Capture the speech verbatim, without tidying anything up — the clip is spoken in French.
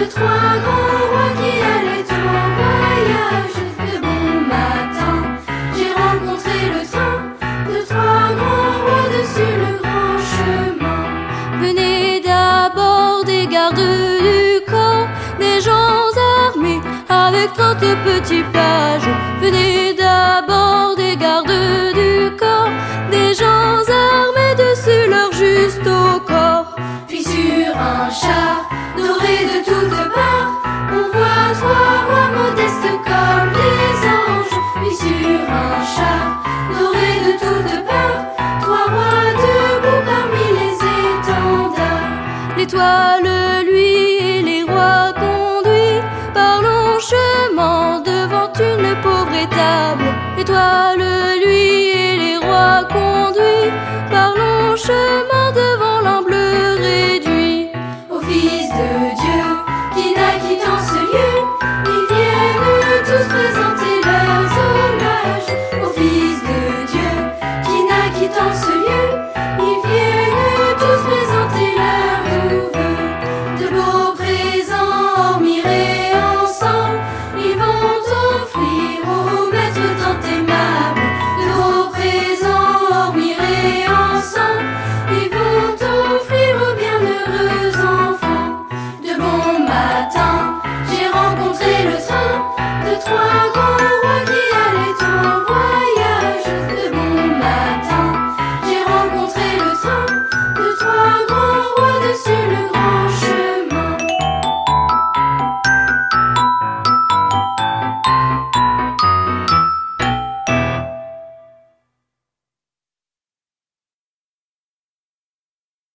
de trois grands rois qui allaient au voyage. De bon matin, j'ai rencontré le train de trois grands rois dessus le grand chemin. Venez d'abord des gardes du corps, des gens armés avec trente petits pages. Venez d'abord des gardes du corps, des gens armés dessus leur juste au corps. Puis sur un char doré de toutes parts, on voit trois rois modestes comme des anges. Puis sur un char doré de toutes parts, trois rois debout parmi les étendards. L'étoile, lui, et les rois conduits par long chemin devant une pauvre étable. L'étoile, lui, et les rois conduits par long chemin